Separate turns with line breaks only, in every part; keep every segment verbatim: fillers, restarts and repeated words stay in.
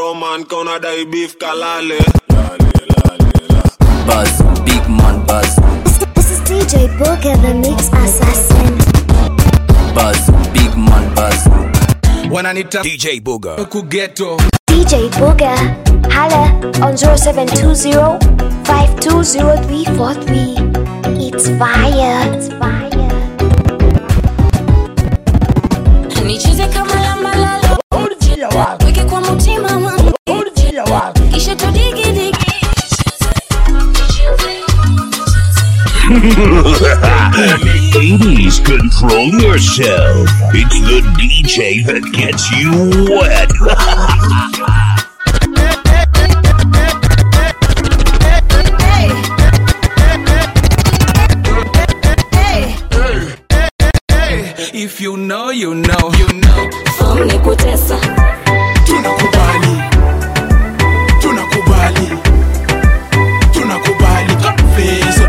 Roman kona dai beef kalale.
Buzz, big man buzz.
This is D J Booger, the mix assassin.
Buzz, big man buzz.
When I need to
D J Booger
Kugeto
D J Booger, holla on zero seven two zero, five two zero three four three. It's fire, it's fire.
Nicheze kama la malala. Weke kwa mutima wangu. Kisha tudigi digi.
Ladies, control yourself. It's the D J that gets you wet.
If you know, you know, you know.
Omni kutesa.
Tunakubali. Tunakubali. Tunakubali. Confess.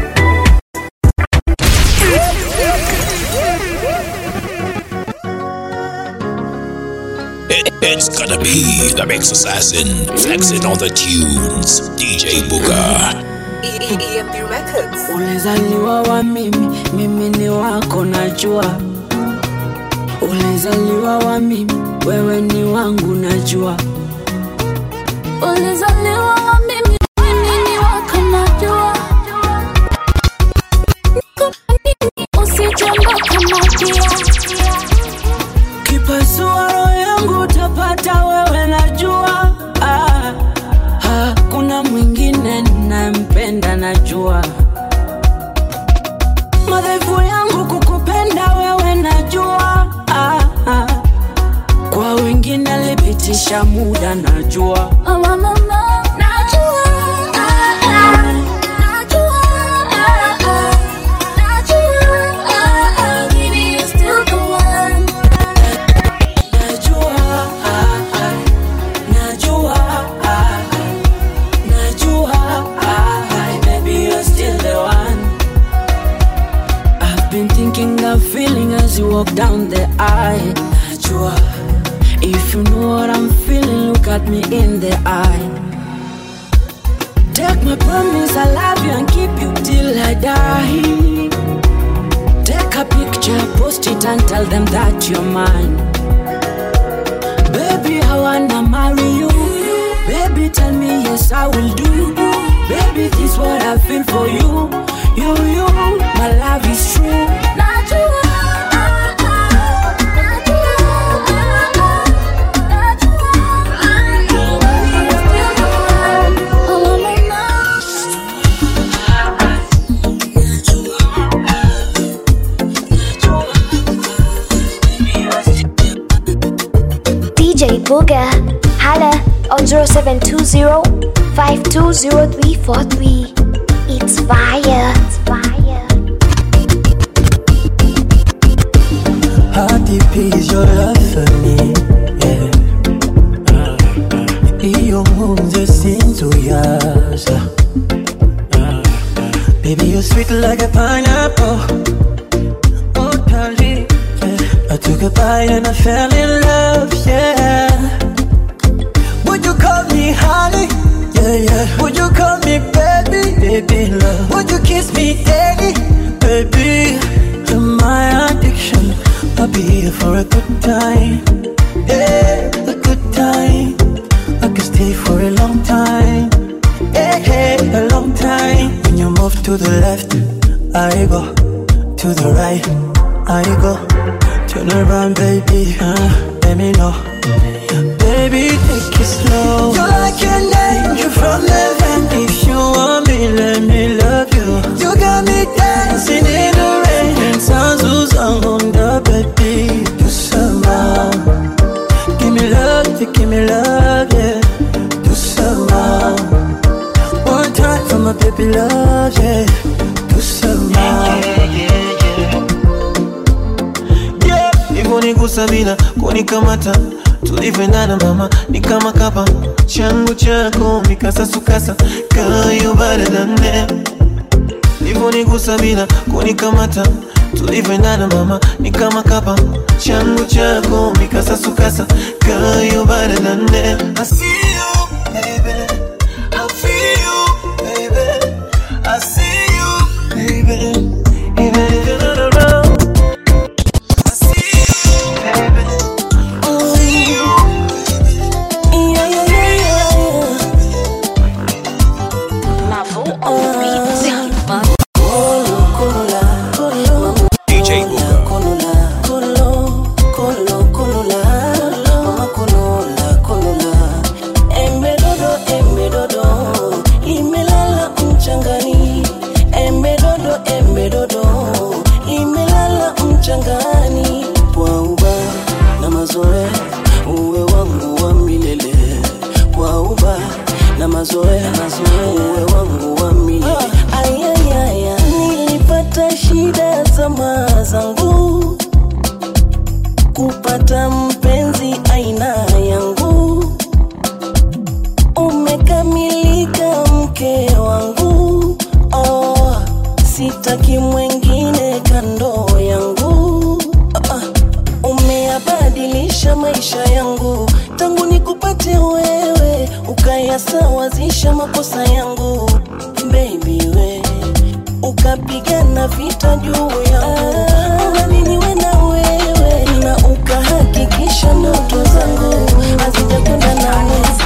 It, it's gonna be the Mix Assassin flexing on the tunes. D J Booger.
E M P Records.
Ulizaliwa wa mimi, mimi ni wako najua. Ulizaliwa wa mimi, wewe ni wangu najua.
Ulizaliwa wa mimi, mimi ni wako najua. Usijamba kama pia.
Kipasua roho yangu utapata wewe najua. Ah, hakuna mwingine ninampenda najua. Madhaifu yangu kukupenda wewe najua. Ah, ah. Kwa wengine alipitisha muda najua.
Oh mama, najua. Ah, ah. Najua. Ah, ah. Najua. Ah, ah. Baby, you're still the one.
Najua. Ah, ah. Najua. Ah, ah. Najua. Ah, ah. Baby, you're still the one. I've been thinking of feeling as you walk down the aisle. Najua. If you know what I'm feeling, look at me in the eye. Take my promise, I love you and keep you till I die. Take a picture, post it and tell them that you're mine. Baby, I wanna marry you. Baby, tell me yes, I will do. Baby, this is what I feel for you. You, you, my love is true.
Najua.
D J Booger, holla on zero seven two zero, five two zero three four three. It's fire, it's fire.
How deep is your love for me? Yeah. Iyo munze sinzuyaza. Baby, you're sweet like a pineapple. Oh, darling, yeah. I took a bite and I fell in love, yeah. Would you call me honey? Yeah, yeah. Would you call me baby? Baby, love. Would you kiss me daily? Baby, you're my addiction. I'll be here for a good time. Yeah, a good time. I can stay for a long time. Yeah, yeah, a long time. When you move to the left, I go. To the right, I go. Turn around, baby, uh, let me know. Baby, take it slow. You're like an angel from heaven. If you want me, let me love you. You got me dancing in the rain. And sounds who's on the baby. Do some more. Give me love, you give me love, yeah. Do some more. One time for my baby love, yeah. Do some more. Yeah, yeah, yeah, yeah. Hivyo nikusamina, kunikamata. Tulivyoendana mama, ni kama kapa. Changu chako, mikasa sukasa. Girl, you better than them. Hivyo nikusamina, kunikamata. Tulivyoendana mama, ni kama kapa. Changu chako, mikasa sukasa. Girl, you better than them. I see you. mazoea, uwe wangu wa milele. Ayayaya, nilipata shida zama zangu, kupata mpenzi aina yangu. Umekamilika mke wangu, oh, sitaki mwengine kando yangu. uh, Umeabadilisha maisha yangu, tangu nikupate wewe ukayasawazisha makosa yangu. Baby we, ukapigana vita juu yangu, nami niwe na wewe, na ukahakikisha ndoto zangu hazijakwenda na mwezi.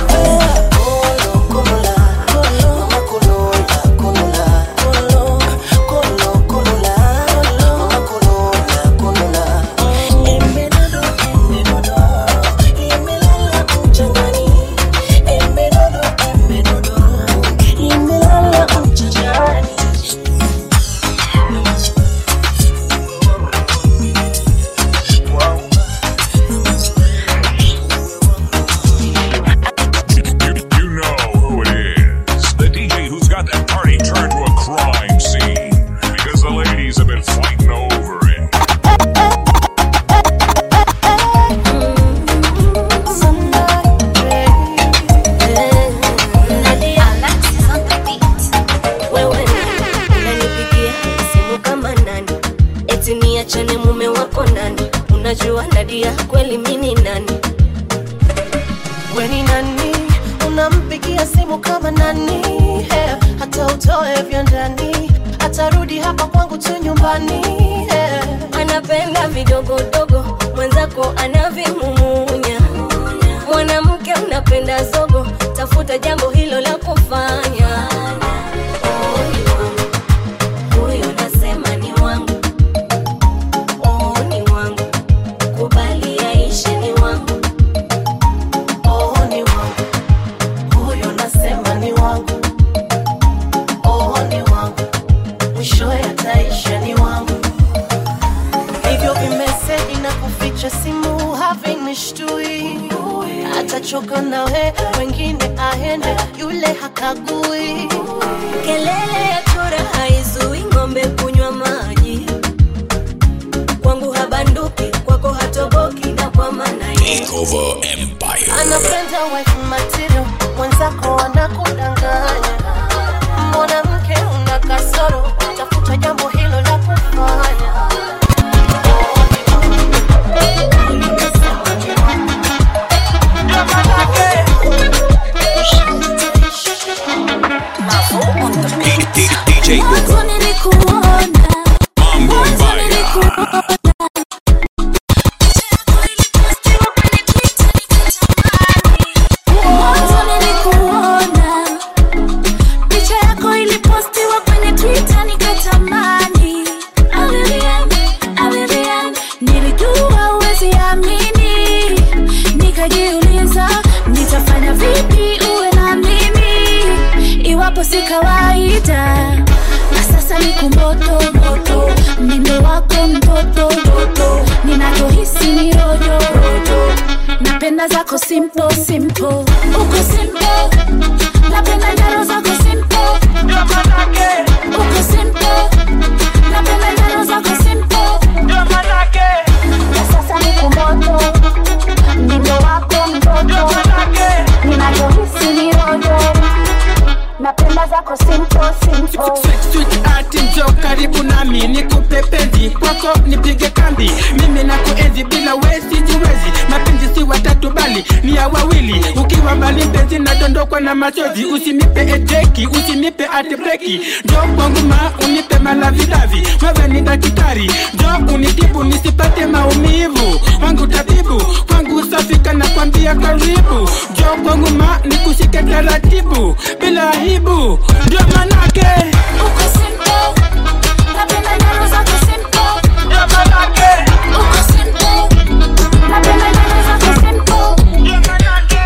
Machozi usinipe ejeki, usinipe atibreki. Njoo kwangu ma unipe malavidavi, wewe ni daktari. Njoo unitibu nisipate maumivu, wangu tabibu, wangu safika na kwambia karibu. Njoo kwangu ma nikushike taratibu, bila aibu. Ndio manake
uko simple, napenda nyaro zako simple.
Ndio manake
uko simple, napenda nyaro zako simple.
Ndio manake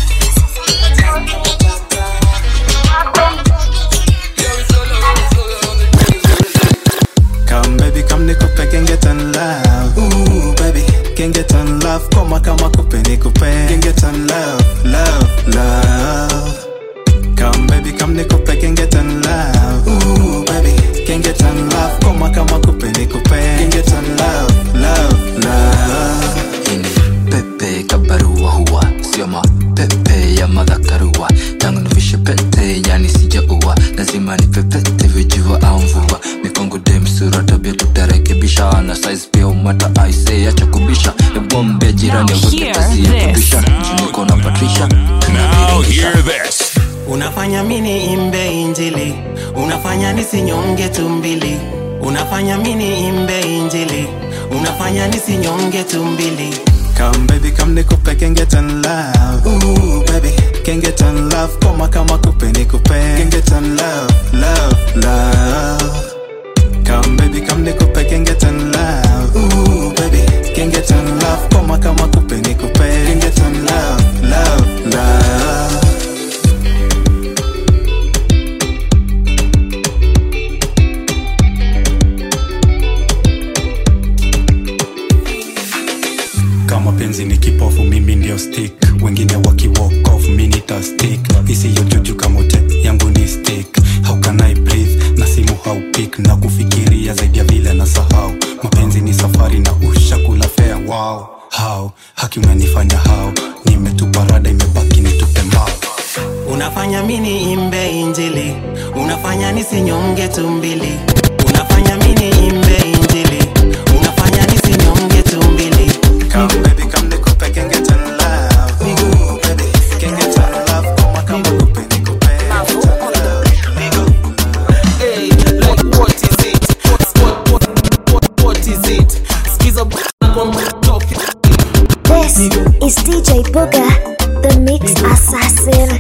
come baby, come nikupe can get on love. Ooh baby, can get on love. Koma kama kupe nikupe can get on love, love, love.
kama pepe ya madhakarua. Tangu nivishe pete yani sijaua, lazima nipepete vijua au mvua. Mikongo dem sura tabia tutarekebisha, na size pia umata I say acha kubisha. Ebombe jirani wote kazi ya kubisha, jimiko na Patricia.
Now hear this.
Unafanya mini imbe injili, unafanya nisinyonge tumbili. Unafanya mini imbe injili, unafanya nisinyonge tumbili.
Come baby, come nikupe can get on love. Ooh baby, can get on love. Koma kama kupe nikupe can get on love, love, love. Come baby, come nikupe can get on love. Ooh baby, can get on love. Koma kama kupe nikupe can get on love, love, love. Kama penzi ni kipofu mimi ndio stick, wengine waki walk off mimi nita stick. Isiyo juju kamote yangu ni stick. How can I breathe na simu how pick, na kufikiria zaidi ya vile na sahau. Mapenzi ni safari na ushakula fare. Wow, how haki unanifanya how, nimetupa rada imebaki nitupe mbao.
Unafanya mini imbe injili, unafanya nisinyonge tumbili. Unafanya mini imbe injili, unafanya nisinyonge tumbili.
Come baby, come nikupe can get on love. Ooh baby, can get on love. Koma kama kupe nikupe can get on love.
Hey, like what is it? What what what what, what is it? Skiza talk.
This is D J Booga, the mix assassin.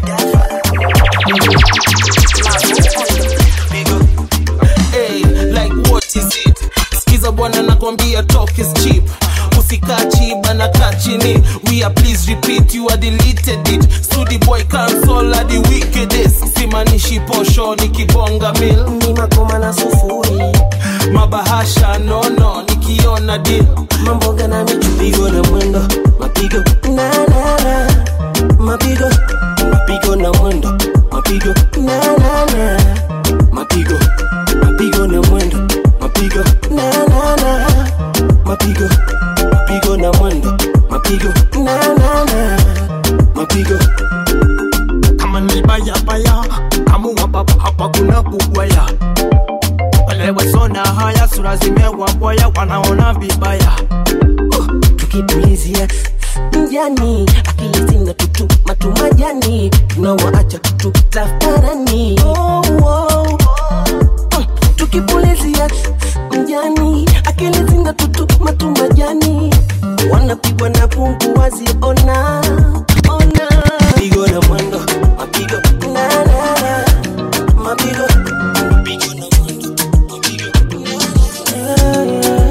Hey, like what is it? Skiza bwana nakwambia talk is cheap. Usikachi bana kachini. We are please repeat, you are deleted it. Studi boy cancel are the wickedest. Simanishi posho nikibonga mil.
Ni makoma na sufuri,
mabahasha no no nikiona deal.
mambo gana michupigo na mwendo. Mapigo na na na, mapigo mapigo na mwendo. Mapigo na na na, mapigo mapigo na mwendo. Mapigo na na na, mapigo mapigo na mwendo. Mapigo na na na, mapigo
kama ni baya baya, kama wapa hapa kuna kukwaya. Wale wasona haya sura zimewa boya, wanaona vibaya.
Tukipulizia mjani, akili zina tutu matumajani, tunawaacha tutu tafarani. Oh, oh. Uh, tukipulizia mjani, akili zina tutu matumajani, wanapigwa na pungu waziona ona. Mapigo na mwendo, mapigo na na na, mapigo mapigo na mwendo, mapigo na na na.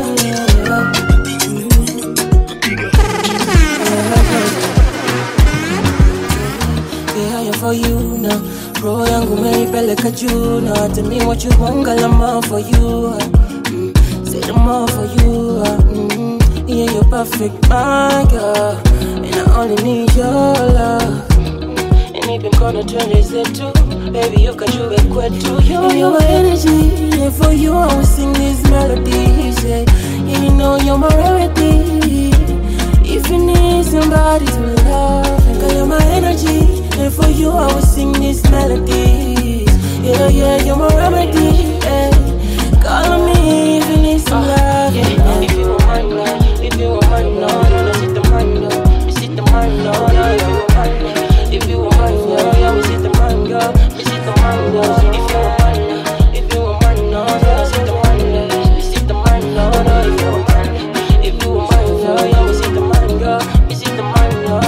For you now, bro yangu meipeleka juu na tell me what you want, girl I'm all for you. Mm, say I'm all for you. Mm, yeah, you're perfect, my girl, and I only need your love. And if I'm gonna turn this into, baby you can do it quick too. You're your energy, yeah, for you I will sing these melodies. Yeah, yeah, you know you're my rarity. If you need somebody to love, girl you're my energy. And for you I will sing these melodies. Yeah, yeah, you're my remedy. Yeah. Call on me if you need some love. Yeah, yeah. If you want mine, no. If you want mine, no, no, no, sit the mine, no. We sit the mine, no, no, if you want mine, no. If you want mine, no, yeah, we sit the mine, girl. We sit the mine, no. If you want mine, no. If you want mine, no, no, sit the mine, no. We sit the mine, no, no, if you want mine, no. If you want mine, no, yeah, we sit the mine, girl. We sit the mine, no.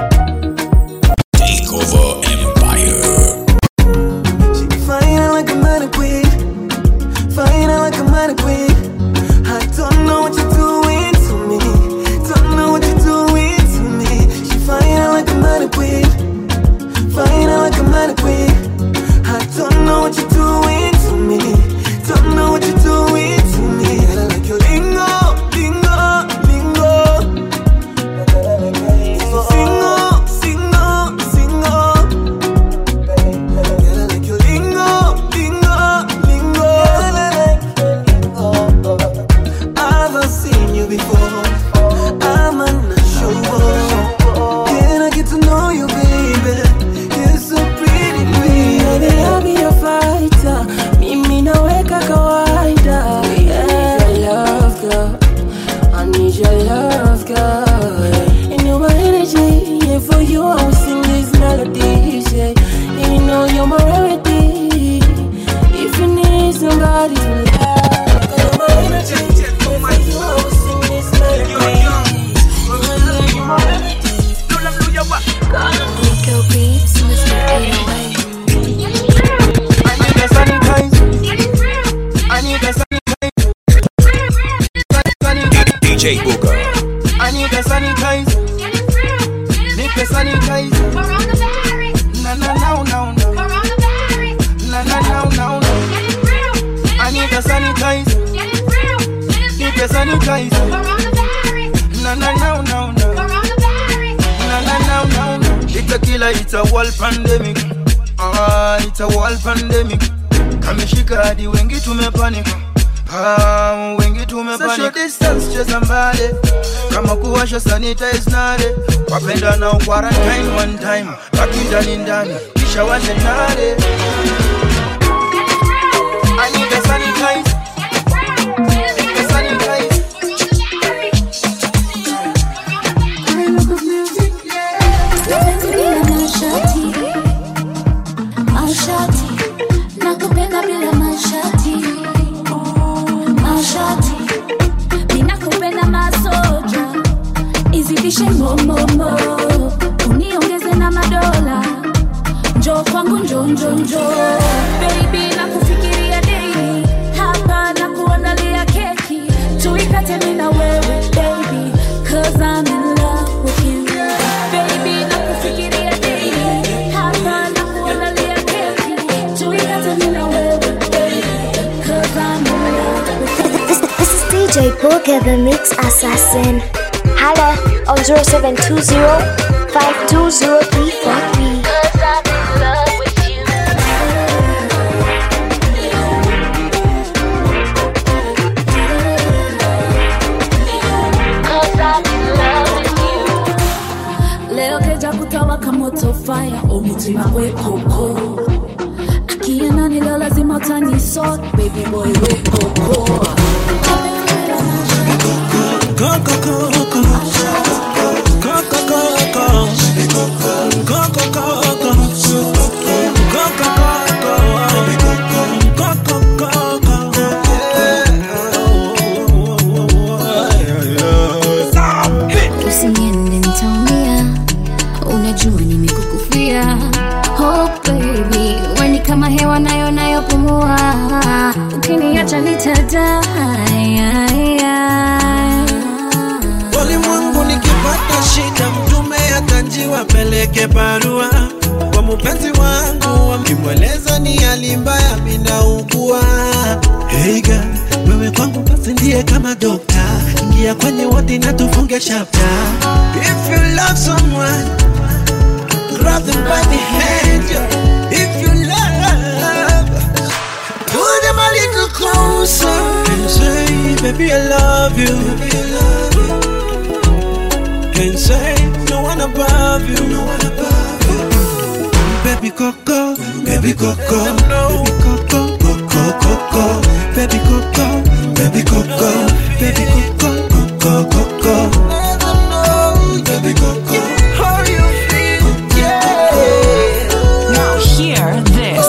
Takeover Empire.
She be fine like a
sanitizer. Na na na na na. Na na na na na. I need a sanitizer. Need a sanitizer. Na na na na na. Na na na na na. It's a killer, it's a world pandemic. Ah, it's a world pandemic. Kameshika hadi wengi tumepanic. Ah, wengi tumepanic. Social distance cheza mbali. Kama kuwasha sanitize nare. Wapenda na quarantine one time. Baki ndani ndani. Kisha washe nare. I need a sanitize. Need a sanitize.
Mashati, nakupenda bila mashati. Mashati, ninakupenda masoja. Izidishe momomo, uniongeze na madola. Njoo kwangu njoo njoo njoo. Baby nakufikiria daily. Hapa nakuandalia keki. Tuikate mimi na wewe baby, cause I'm in love with you. Baby nakufikiria daily. Hapa nakuandalia keki. Tuikate mimi na wewe baby, cause I'm in love with you.
This, this is D J Booker, the Mix Assassin. Holla on zero seven two zero, five two zero three four three.
Cause I'm in love with you. Cause I'm in love with you. Leo keja kutawa kamoto fire, umutima we koko. Akiena ni leo lazima utani sort, baby boy we koko.
Go go go go go go go go go go go go
usiende nitaumia, unajua nimekukufia. Oh baby, wewe kama hewa nayo nayopumua, ukiniacha nitadai.
Walimwengu nikipata shida, mtume atanjiwa peleke barua kwa mpenzi wangu, wamkimweleza ni hali mbaya mimi naugua. Hey girl, wewe kwangu basi ndiye kama dokta, ingia kwenye wodi na tufunge chapter. If you love someone, grab them by the hand. If you love, pull them a little closer and say, baby I love you, baby I love you. And say, no one above you, no one above you. Baby Coco, baby Coco, no. Baby Coco, Coco, Coco. Baby Coco, baby Coco, baby Coco, Coco, Coco. Baby Coco, how you feel? Yeah.
Now hear this.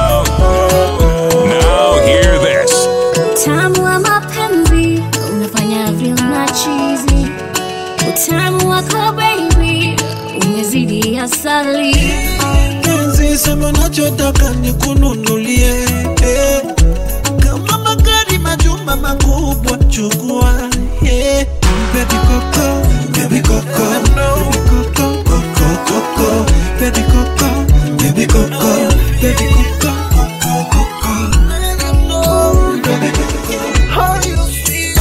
Now hear this.
Utamu wa mapenzi unafanya feel na cheesy. Utamu wako baby umezidi asali.
Penzi sema nachotaka nikununulie, eh. Kama magari majumba makubwa chukua, yeah. Baby Coco, baby Coco, no. Baby Coco, Coco, Coco. Baby Coco, baby Coco, baby Coco, Coco, Coco. Baby Coco, how you feel?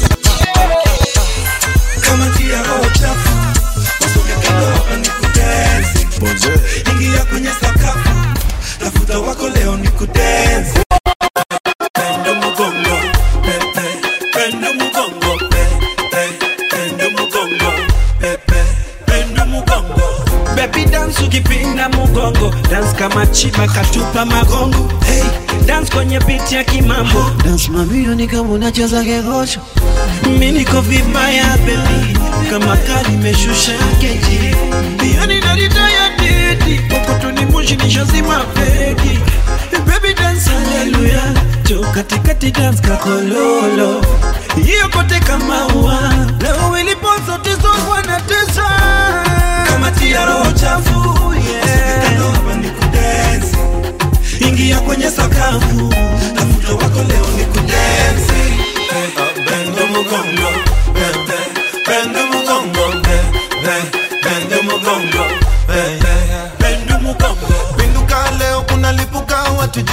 Kama kia ochafu, usuke kando hapa nikudance. Ingia kwenye sakafu, tafuta wako leo nikudance. Pendo mugongo, pepe, pendo mugongo, pepe, pendo mugongo, pepe, pendo mugongo. Baby dance ukipinda mugongo, dance kama chiba katupa magongo. Hey, dance kwenye beat ya kimambo, dance mamilo ni kama unacheza kegosho. Mimi niko vibaya baby, kama kali meshusha keji. Bioni narita ya didi, pokoto ni mushi nishazima feki. Baby dance hallelujah, jo katikati dance kakololo. Hiyo kote kama ua, leo ilipozo tizo wana tesa. Kama tia roho chafu, yeah. Kando hapa nikudance, ingia kwenye sakafu, tafuta wako leo nikudance. Bendo mugongo, bende, bendo mugongo, bende, bendo mugongo, bende.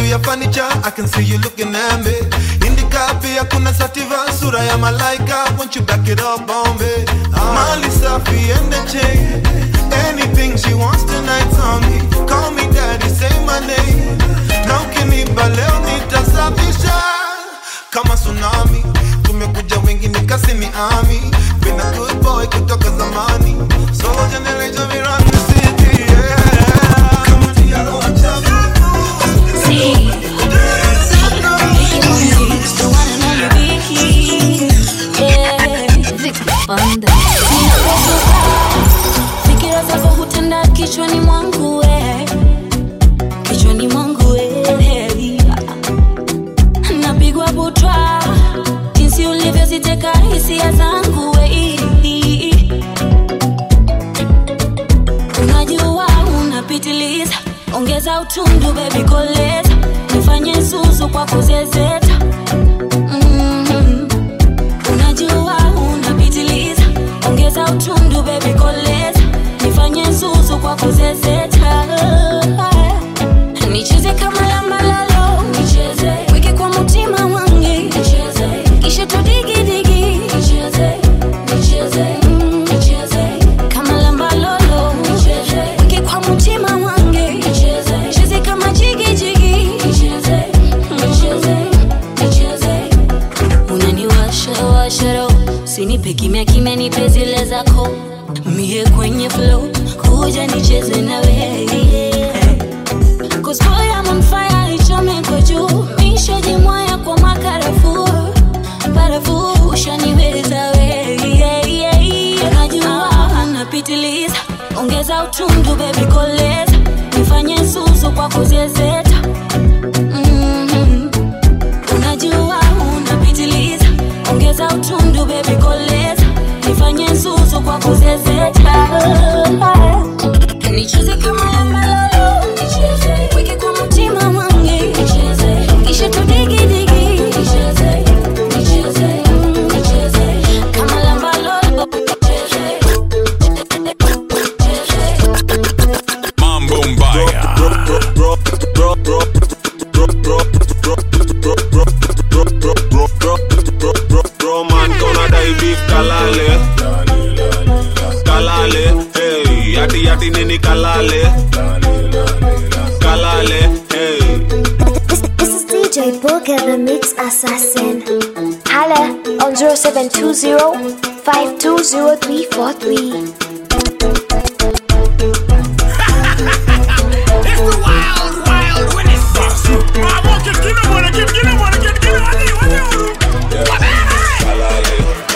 be a furniture, I can see you looking at me. In the car, be a kuna sativa, sura ya malaika. Won't you back it up on me? Mali Safi and the chain. Anything she wants tonight's on me. Call me daddy, say my name. Now can you baleo nitasafisha kama tsunami. Tumekuja wengi nikasi ni army. Been a good boy kutoka zamani. Solo generation we run the city, yeah. Come on, Tiago, watch out. See, the one and only Vicky, yeah. Vicky Banda. Fikira zako hutenda kichwani mwangu we, kichwani mwangu we. Napigwa butwa jinsi ulivyoziteka hisia zangu we. Unajua unapitiliza, ongeza utundu baby koleza. Nifanye zuzu kwa kuzezeta. Mm-hmm. Unajua unapitiliza, ongeza utundu baby koleza. Nifanye zuzu kwa kuzezeta. Nicheze kama lamba lalo, nicheze wiki kwa mutima wangi, nicheze kisha tudigi digi, nicheze nicheze mm, nicheze kama lamba lalo, nicheze wiki kwa mutima wangi, nicheze nicheze kama jigi jigi, nicheze nicheze nicheze. Unaniwasha washa roho, sinipe kimya kimya, nipe zile zako. Mie kwenye flow, kuja nicheze na wewe. Cause boy I'm on fire, ichome kwa juu. Mishaji mwaya kwa makarafu, barafu ushaniweza we, yeah, yeah, yeah. Najua napitiliza, ongeza utundu baby koleza. Nifanye zuzu kwa kuzezeta. Mm-hmm. Unajua unapitiliza, ongeza utundu baby koleza. Nifanye zuzu kwa kuzezeta. Nicheze kama lamba lalo, nicheze wiki kwa mutima wangi, nicheze kisha tudigi digi, nicheze nicheze nicheze kama lamba lalo, nicheze
Mambo mbaya.
Roman kona dai beef kalale kalale, hey, yati yati nini kalale kalale, hey.
This, this is D J Booger, the Mix Assassin. Holla on zero seven two zero, five two zero three four three.
It's the wild, wild Wednesday. I want to get him, wanna get, get him, wanna get, get him, wanna get, wanna get.
Kalale,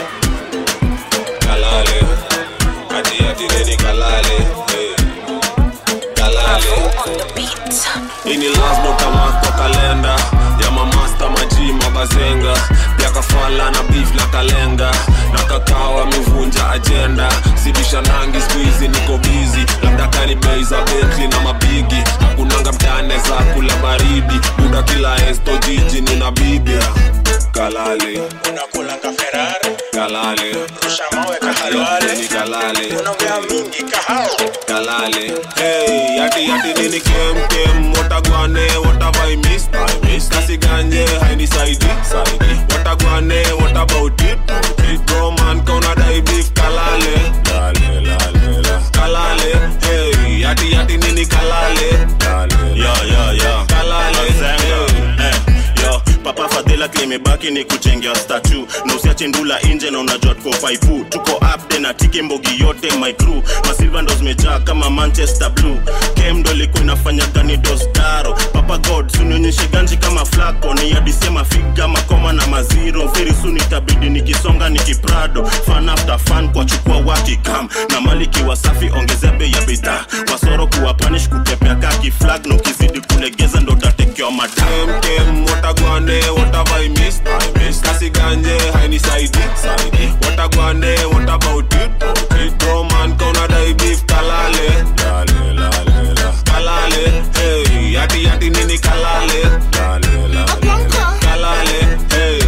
kalale, ati ati nini kalale, hey. Kalale. Ini lazima utamark kwa kalenda ya mamasta maji mabazenga. Pia kafala na beef la kalenga. Na kakao amevunja agenda. Sibisha nangi squeezy niko busy. Labda kani bei za Bentley na mabigi. Hakunanga mtane za kula baridi. Buda kila esto jiji nina bibi. Kalale,
unakula ka Ferrari.
Kalale,
rusha mawe ka Halwale.
Ni kalale,
unaongea mingi kahao.
Kalale, hey, yati yati nini kem kem. Watagwane, what have I missed? I missed. Kasi ganje, haini saidi, saidi. Watagwane, what about it? It bro man, kona dai beef kalale. Lale, lale, la. Kalale, hey, yati yati nini kalale. Lale,
yo, yo, yo.
Kalale,
hey, hey, yo. Papa Fadela klimebaki ni kuchengea statue. Na usiache ndula inje na unajua tuko paipu. Tuko upde na tiki mbogi yote my crew. Masilva ndo zimejaa kama Manchester Blue. Kem ndo liku inafanya gani dostaro. Papa God sunionyeshe ganji kama flako. Ni yadisema figa makoma na maziro. Firi suni tabidi nikisonga nikiprado. Fan after fan kwa chukua wakikam. Na maliki wasafi ongezea bei ya bidhaa. Wasoro kuwa punish kutepea kaki flag. No kizidi kulegeza ndo tatekewa madam.
Kem kem, watagwane, what have I missed? I missed. Kasi ganje, haini saidi, saidi. Watagwane, what about it? It bro man, kona dai beef kalale. Lale, lale, la. Kalale, hey, yati yati nini kalale. Lale, lale, la. Kalale, hey.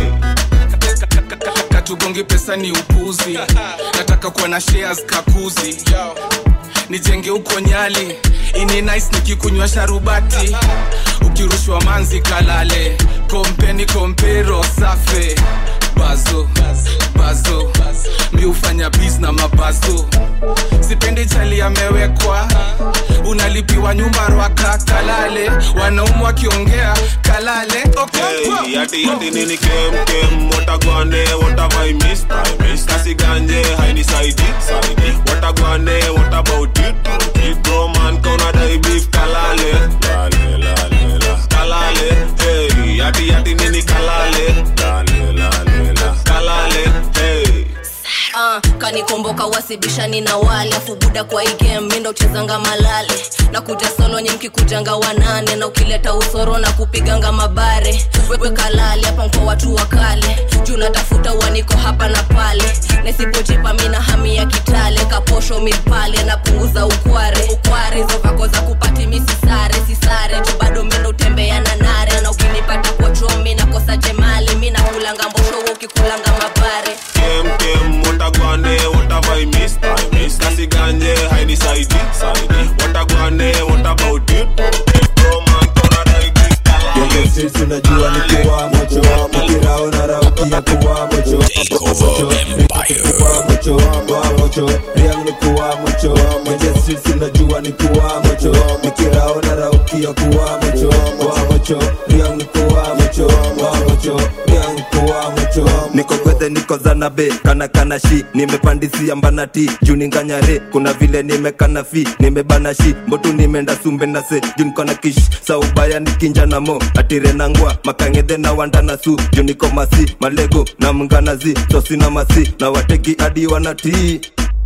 Katugongi pesa ni upuzi. Nataka kuwa na shares kakuzi.
nijenge uko Nyali. Ini nice nikikunywa sharubati, ukirushwa manzi kalale. Kompeni kompero safe, bazo, bazo, mi ufanya biz na mabazo. Sipendi chali amewekwa, unalipiwa nyumba rwaka kalale. Wanaumu wakiongea kalale.
Hey, yati yati nini kem kem, watagwane, what have I missed? I missed. Kasi ganje, haini saidi, saidi. Watagwane, what about it? It bro man, kona dai beef kalale. Lale, lale, la. Kalale, hey, yati yati nini kalale. Lale, lale, la. Kalale, hey.
Uh, kanikomboka wasibishani na wale. Afu buda kwa hii game mindo uchezanga malale. Na kuja solo nye mkikujanga wanane. Na ukileta usoro na kupiganga mabare. Wewe kalale hapa mko watu wakale. Juu natafuta waniko hapa na pale. Nesipojipa mina hami ya Kitale. Kaposho mipale na punguza ukware. Ukware zo vako za kupati misisare. Sisare juu bado mindo utembea na nare. Na ukinipata kwa chomi na kosa jemali. Mina kulanga mbosho ukikulanga mabare.
Kem kem, watagwane, what have I missed? I missed. Kasi ganje, haini saidi, saidi. Watagwane, what about it? Bro man, kona dai beef kalale.
Yenge sisi unajua ni kuwa mocho. Mkirao na rauki ya kuwa mocho.
Takeover Empire.
Kuwa mocho, kuwa mocho. Riang ni kuwa mocho. Yenge sisi unajua ni kuwa mocho. Mkirao na rauki ya kuwa mocho. Kuwa mocho, riang ni kuwa mocho. Kuwa mocho, riang ni kuwa mocho.
Niko kwete niko zanabe, kana kana shi. Nimepandisia mbanati, juu ninganyare. Kuna vile nimekana fi, nimebana shi. Mbotu nimeenda sumbe na se, juu niko na kish. Sa ubaya nikinja na mo, atire nangwa. Makangede na wanda na su, juu niko masi. Malego na mnganazi, sosi na masi. Na wateki adi wanati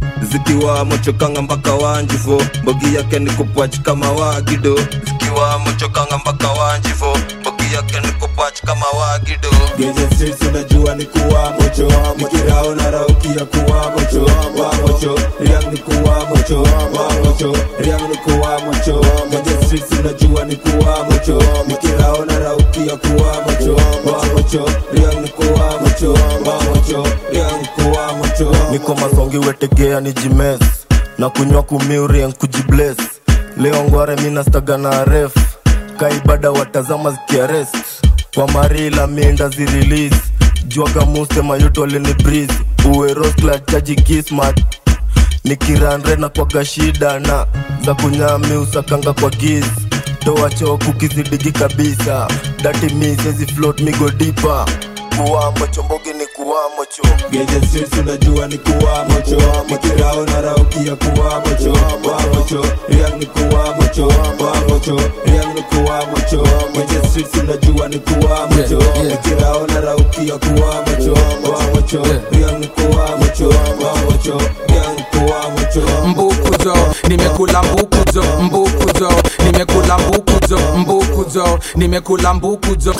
zikiwa mochokanga mpaka wanjifo. Bogi yake ni kupwach kama wagido. Zikiwa mochokanga mpaka wanjifo. Bogi yake ni kupwach kama wagido.
Geje streets unajua ni kuwa mocho. Mikirao na rauki ya kuwa mocho. Wa mocho, riang ni kuwa mocho. Wa mocho, riang ni kuwa mocho. Geje streets unajua ni kuwa mocho. Mikirao na rauki ya kuwa mocho. Wa mocho, riang ni kuwa mocho. Wa mocho, riang ni kuwa mocho.
Niko masongi wetegea ni jimes. Na kunywa kumiuri en kujibless. Leo ngware mina staga na ref. Kaibada watazama zikiarest. Kwa marila mienda zirelease. Juaga muste mayuto lini breeze. Uwe rosla chaji kismat. Nikiranre na kwa gashida na za kunyami usakanga kwa giz. Toa choku kizidigi kabisa. Dati misezi float mi go deeper. Kuwa mocho mbogi ni kuwa mocho.
Geje streets unajua ni kuwa mocho. Mikirao na rauki ya kuwa mocho. Wa mocho, riang ni kuwa mocho. Wa mocho, riang ni kuwa mocho. Geje streets unajua ni kuwa mocho. Mikirao na rauki ya kuwa mocho. Wa mocho, riang ni kuwa mocho. Wa mocho, riang ni kuwa mocho.
Mbukuzo, nimekula mbukuzo. Mbukuzo, nimekula mbukuzo. Mbukuzo, nimekula mbukuzo.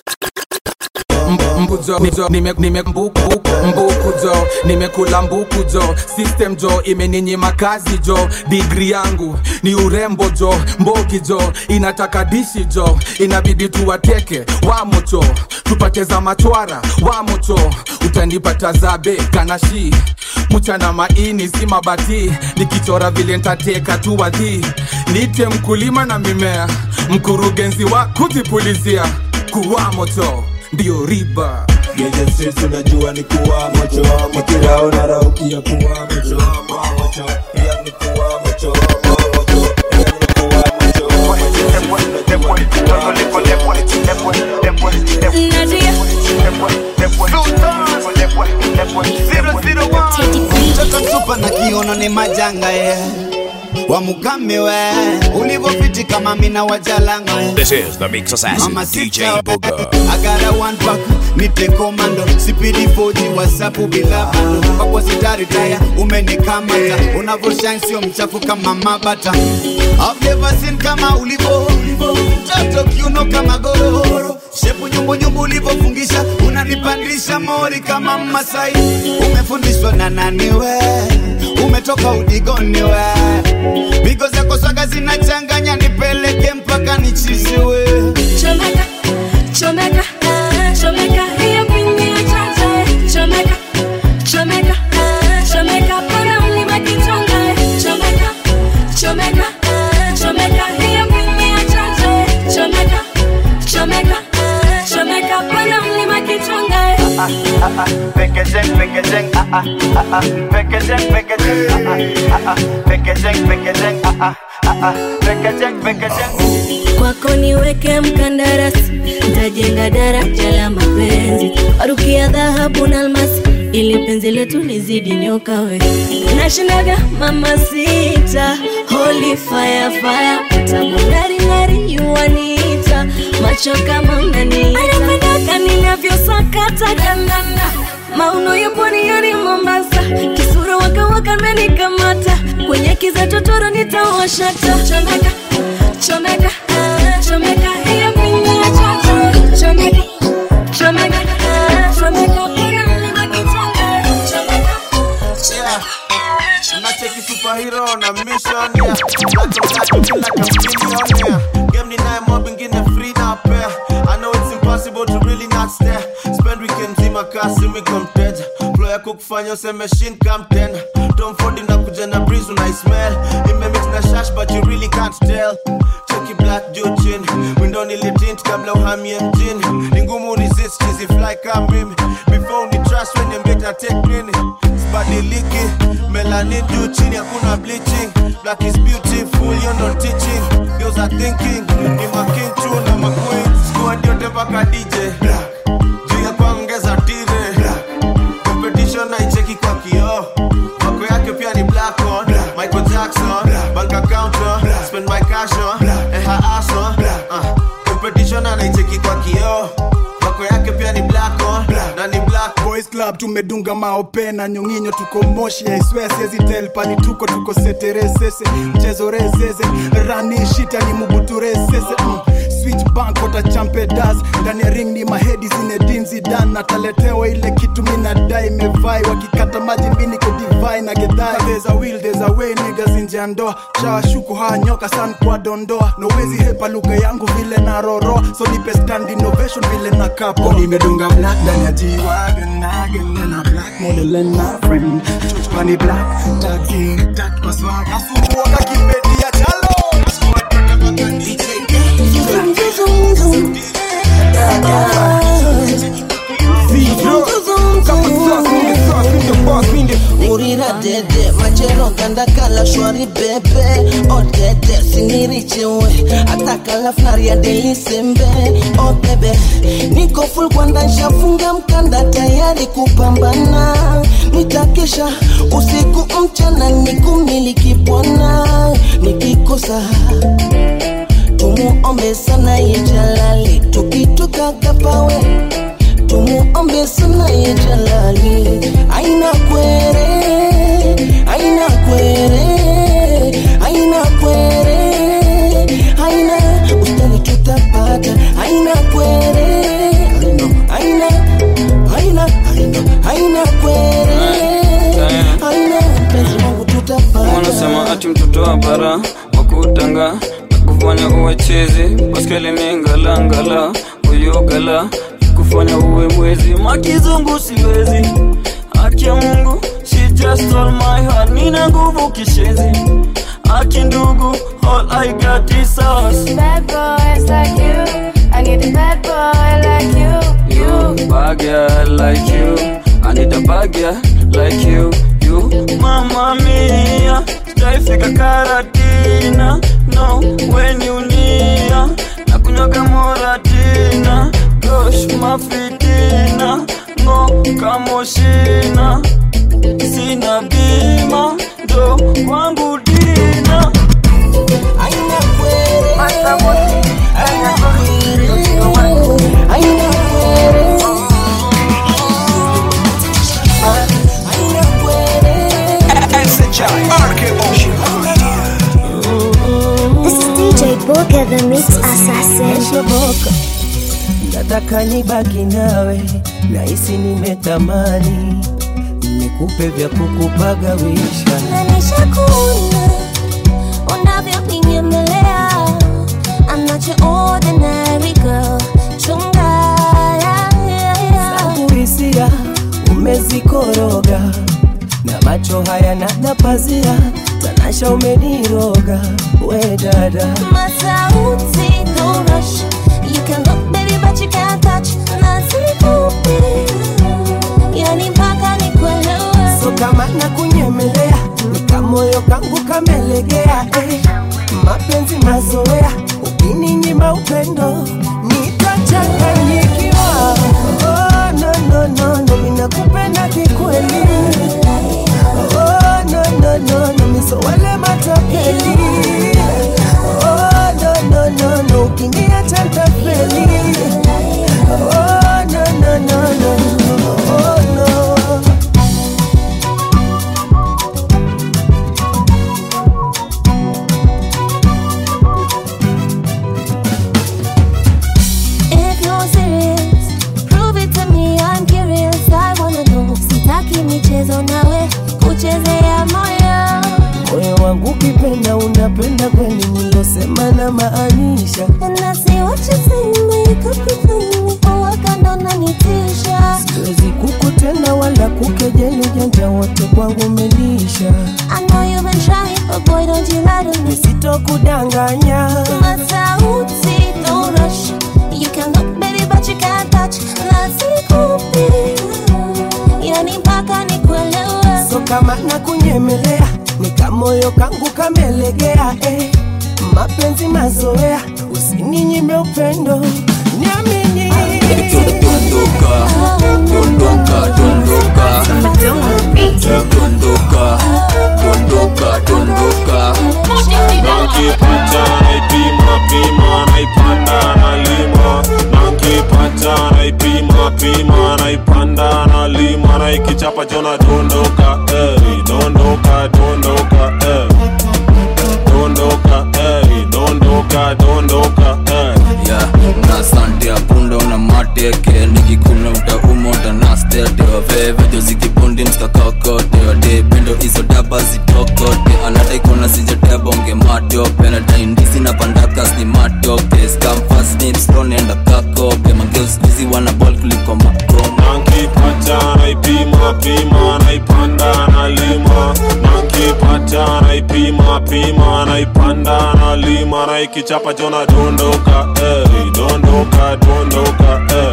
Mbukuzo, nime nime mbuku mbukuzo, nimekula mbukuzo. System jo imeninyima kazi jo. Degree yangu ni urembo jo. Mbogi jo inataka dishi jo. Inabidi tuwateke wa moto, tupate za machwara wa moto. Utanipata zabe kanashi, mchana maini si mabati. Nikichora vile ntateka tu wadhi. Nite mkulima na mimea, mkurugenzi wa kutipulizia. Kuwa moto ndio riba.
Geje streets unajua ni kuwa mocho. Mikirao na rauki ya kuwa mocho. Wa mocho, riang ni kuwa mocho. Wa mocho, riang ni kuwa mocho.
Mtoto tupa na kiono ni majanga ye. Wa mukame we ulivofiti kama mina wajalanga.
This is the Mix Assassin D J Booger.
I got a one pack, nipe komando. C P D four G WhatsApp bila bando. Kwa sitari taya umenikamata. Unavoshine sio mchafu kama mabata. I've never seen kama ulivo. Mtoto kiuno kama gororo. Shepu nyumbu nyumbu ulivofungisha. Unanipandisha mori kama Masai. Umefundishwa na nani we? Umetoka udigoni we? Bigo zako swaga zinachanganya. Nipeleke mpaka nichiziwe.
Chomeka, chomeka, chomeka. Hiyo pingi ya chacha. Chomeka, chomeka, chomeka. Pana mlima kitonga. Chomeka, chomeka.
packaging, packaging, ah ah ah ah, packaging, packaging, ah ah ah ah, packaging, packaging, ah ah ah ah, packaging, packaging.
Kwako niweke mkandarasi, nitajenga daraja la mapenzi, warukia dhahabu na almasi, ili penzi letu lizidi nyoka we. Nashindaga mama sita, holy fire fire, tamu ngari ngari you wanita, macho kama unanita. Anapendaka ninavyo sakata kandanda, mauno yupo ni yoni Mombasa, kisura waka waka meni kamata, kwenye kiza totoro nitawashata. Chomeka, chomeka, chomeka, hiya mingi ya chacho. Chomeka, chomeka, chomeka,
Nacheki superhero na mission yeah. Lacho lacho feel like a millionaire. Game ni nae mob ingine free na pair. I know it's impossible to really not stare. Spend weekends in my car, see me come dead. Flow ya kukufanya use machine come ten. Don't fold in na kuja na breeze when I smell. It may mix na shash but you really can't tell. Checky black jochin, window nili tint kabla uhami engine. Ningumu resist cheesy fly kama mimi. Before ni trust when you better take nini. Sibadiliki, melanin juu chini hakuna bleaching. Black is beautiful, you're not teaching. Girls are thinking, ni ma king true na ma queen. Squad yote mpaka D J Black, juu ya kuongeza tire Black, competition haicheki kwa kioo. Wako yake pia ni black on Michael Jackson, bank account on, spend my cash on, and her ass on uh, competition haicheki kwa kioo. Wako yake pia ni black on, na ni black
boys club tumedunga maope na nyonginyo tuko moshi I swear sezi tell pani tuko tuko setere sese mchezo rezeze rani shita ni mubuture sese mm. Switch bank kota champe das ndani ya ring ni mahedi zine dinzi dan nataletewa ile kitu mina dai mevai wakikata maji mbini ko divine na gedai. There's a will there's a way niggas inje andoa chawa shuku haa nyoka san kwa dondoa no wezi hepa luka yangu vile na roro so nipe stand innovation vile na kapo nimedunga black ndani ya G-Wagon nagging and a black model and my friend Chuch pani black taxi that was swag asumu waka kipedi ya chalo D J
Urira dede, machero ganda kala shwari bebe. O dede, siniri chewe, ataka la flari ya deli sembe. O bebe, niko full kwanda nshafunga mkanda tayari kupambana. Nitakesha, usiku mchana nikumiliki bwana. Nikikosa tumuombe sana ye Jalali, tukitoka kapawe tumuombe sana ye Jalali. Aina kwere, aina kwere, aina kwere, aina ustani tutapata. Aina kwere, aina, aina, aina, aina kwere, aina penzi wangu tutapata.
Wanasema ati mtoto wa bara wakutanga kufanya uwe chizi, baskeli ni ngala ngala, uyogala kufanya uwe mwezi, makizungu siwezi. Haki ya Mungu, she just stole my heart, nina nguvu kishenzi. Haki ndugu, all I got is us.
Bad boys like you, I need a bad boy like you.
You, bad girl like you, I need a bad girl like you. You, mama mia, sitaifika Karatina. No, when you near, nakunyoka moratina. Gosh, mafitina, no kamoshina. Sina bima, do wangu dina.
Aina kwere, aina kwere, aina kwere, aina kwere.
This is D J Booga, the Mix Assassin.
Nataka nibaki nawe, nahisi nimetamani nikupe vya kukupagawisha.
Nishakuna unavyonimelea, I'm not your ordinary girl. Chunga
zangu hisia umezikoroga, na macho haya na pazia, tanasha umeniroga we dada.
Masauti don't rush, you can look baby but you can't touch. Nasikupi yani mpaka
kamoyo kangu kamelegea eh. Mapenzi mazoea, ukininyima upendo nitachanganyikiwa. Oh, no, no, no, no, ninakupenda kikweli. Oh, no, no, no, no, miso wale matapeli. Oh, no, no, no, no, ukiniacha nitafeli. Oh, no, no, no, no, oh, no.
If you're serious, prove it to me, I'm curious, I wanna know. Sitaki michezo nawe, kuchezea moyo.
Moyo wangu kipenda, unapenda kweli, nilosema na maanisha.
And I see what you say, make up pretend me, oh, kando unanitisha.
Siwezi kukutenda wala kukejeli, ujanja wote kwangu umelisha.
I know you've been trying, but boy don't you lie to me.
Sitokudanganya.
Masauti, don't rush. You can look baby but you can't touch. Nasikupi, yani mpaka nikuelewe.
So kama nakunyemelea, ni kamoyo kangu kamelegea eh. Mapenzi mazoea, usininyime upendo, niamini.
Dondoka, dondoka, dondoka, dondoka, dondoka, dondoka.
Nankipata naipima pima naipanda nalima. Nankipata naipima pima naipanda nalima. Naikichapa jona dondoka, eh, dondoka, dondoka, eh. Dondoka, eh, dondoka, dondoka, eh.
Yeah, una sante apunda una mateke. Nikikuna utauma utanastete. Waveve jozi kipundi mskakakote. Wade pendo iso daba zitokote. Anadai kuna sijateba unge matope. Nadai ndisi na pandakas ni matoke. Scam fast names stone enda kakope. Magirls busy wana ball kuliko makoma.
Nankipata naipima pima naipanda nalima. Nankipata naipima pima naipanda nalima. Naikichapa jona dondoka, eh, dondoka, dondoka, eh.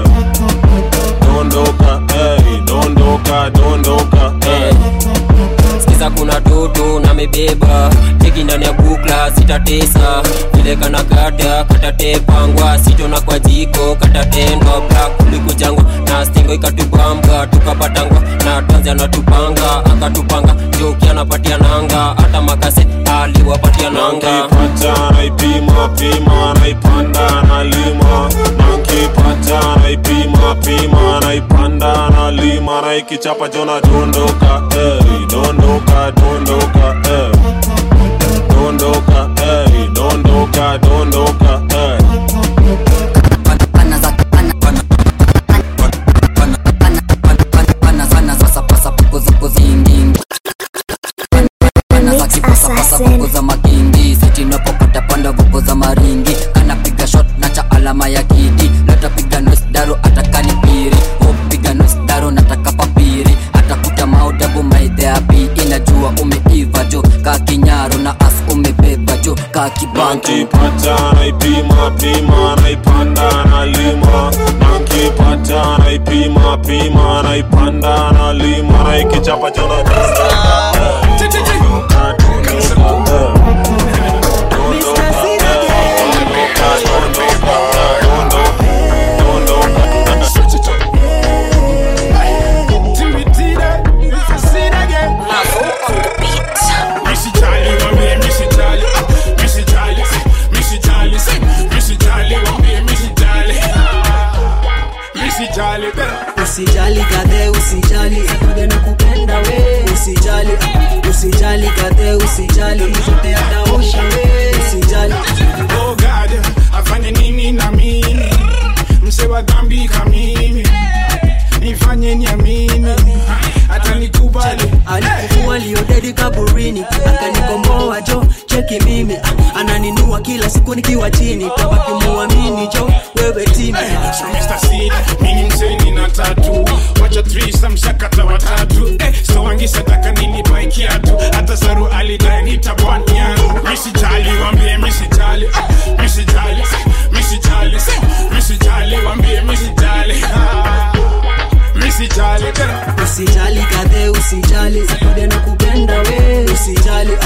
Dondoka, eh, dondoka, dondoka, eh.
Sikiza kuna toto na mebeba, teki ndani ya bukla sitatesa. Vile kana kata, katate pangwa, sito na kwa jiko, katatendwa. Black kuliko jangwa, na stingo ikatubamba. Tukapatangwa, na tanzi anatupanga. Akatupanga, joki anapatia nanga. Hata makase, aliwapatia nanga.
Nankipata naipima pima naipanda nalima. Nankipata naipima pima naipanda nalima. Naikichapa jona dondoka, eh, dondoka, dondoka, eh. Dondoka, eh, dondoka, dondoka, eh.
Vuko makindi siti napopata panda vuko za maringi. Kana piga shot na cha alama ya kidi. Lata piga noise daro atakani piri. Hop piga noise daro nataka papiri. Atakuta maudabu maidheapi. Inajua umeiva jo kakinyaro na as umebeba jo kakibantu.
Nankipata naipima pima naipanda nalima. Nankipata naipima pima naipanda nalima. Naikichapa jona dondoka,
Usijali kadhe usijali, akude na kupenda we. Usijali, usijali kadhe usijali, zote ataosha we. Usijali.
Oh God, afanye nini na mimi? Msewa dhambi kamimi. Nifanye niamini, atanikubali.
Alikuwa liodedi kaburini, akanikomboa jo, cheki mimi. Ananinua kila siku nikiwa chini, tabaki muamini jo, wewe timi.
So Mister Seed, mimi mseni na tatu. Wacha threesome shakata watatu. Eh, so wangi sadaka nini bai kiatu. Hata saru alidai nitabwani yangu. Misijali wambie misijali. Misijali, misijali, misijali wambie misijali. Misijali,
usijali kadhe usijali, akude na kupenda we. Usijali,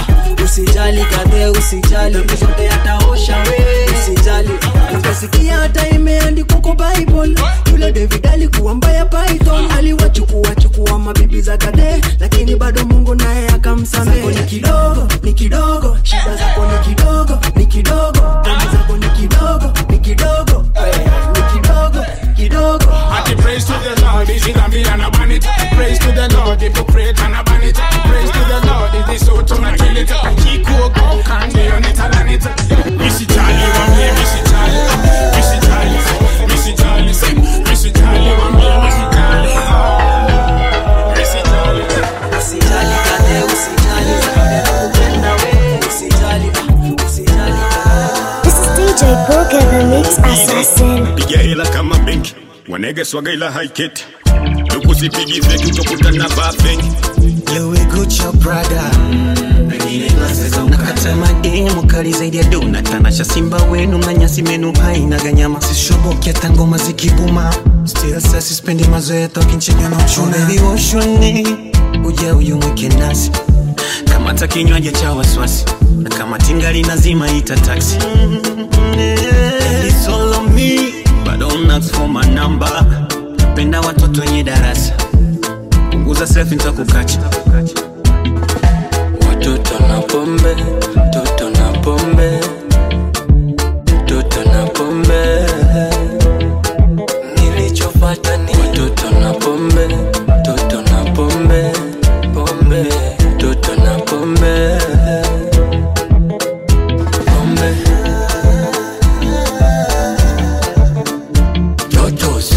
usijali, zote ataosha we, usijali. Ukasikia hata imeandikwa kwa Bible, yule David alikuwa mbaya python, aliwachukua chukua mabibi za kade, lakini bado Mungu naye akamsamehe. Ni kidogo, ni kidogo, shida zako ni kidogo, ni kidogo, dhambi zako ni kidogo, ni kidogo, ni kidogo, kidogo.
Ati praise to the Lord, is it a me and a ban it? Praise to the Lord, if you pray and a ban it. Praise to the Lord, is this so to not kill it? He could go, can't be on it and on it. Missy Charlie, one day, Missy Charlie. Missy Charlie, Missy Charlie, Missy Charlie, one day, Missy Charlie. Missy Charlie.
Usijali kade, usijali, nakupenda we, usijali, usijali.
This is D J Booker, the Mix Assassin.
Piga hela kama benki, wanege swaga ila haiketi. Luku sipigi feki, utokutana bafengi.
Louis Gucci Prada, nakata mademu kali zaidi ya dona. Tanasha simba wenu manyasi menu haina ganyama. Sishoboki hata ngoma zikibuma. Still sa sispendi mazoea talking chicken na uchuna. Baby woshoni, uja uyu mwike nasi. Kama takinywaje cha waswasi, na kama tingali nazima ita taxi. It's all on me, but don't ask for my number. Penda watoto wenye darasa, punguza selfie nitakukacha.
Watoto na pombe, toto na pombe, toto na pombe. Nilichopata ni watoto na pombe, toto na pombe, pombe, toto na pombe, pombe. Totos.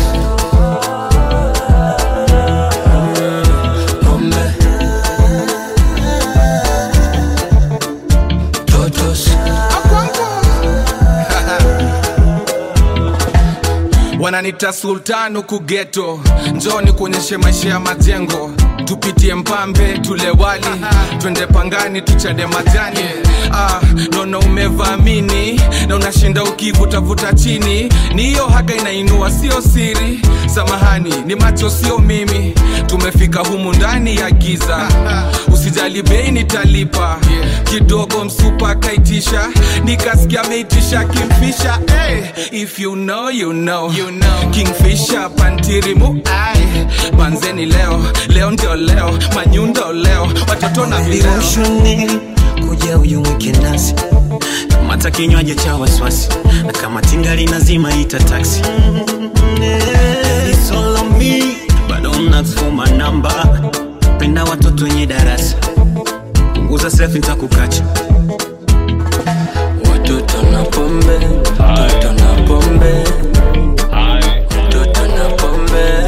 Wananita sultan huku ghetto, njoni kuonyeshe maisha ya majengo. Tupitie Mpambe, tule wali, twende Pangani, tuchade majani. Ah, nono umevamini, na unashinda ukivuta vuta chini. Ni hiyo haga inainua, sio siri. Samahani, ni macho sio mimi. Tumefika humu ndani ya giza. Usijali bei nitalipa. Kidogo msupa kaitisha, nikasikia meitisha Kingfisher. Hey, if you know, you know, you know. Kingfisher, pantirimu, ay. Manzeni leo, leo ndio leo, manyundo leo, watoto na vileo.
Kuja uyu mwike nasi, kama takinywaje cha waswasi, na kama tingali nazima ita taxi. It's all on me, but don't ask for my number. Penda watoto wenye darasa, punguza selfie nitakukacha.
Watoto na pombe, toto na pombe, toto na pombe.